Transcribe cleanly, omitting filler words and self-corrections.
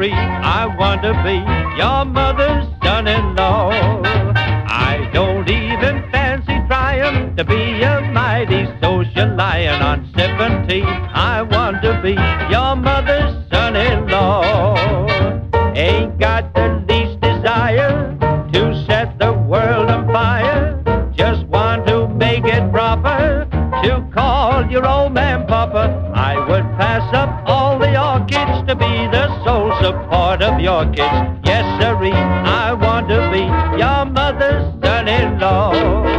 sirree, I want to be your mother's son-in-law. I don't even fancy trying to be a mighty social lion on sipping tea. I want to be your mother's son-in-law. Ain't got the least desire to set the world on fire. Just want to make it proper to call your old man Papa. I would pass up all the orchids to be the sole support of your kids. Yes, sirree, I want to be your mother's son-in-law.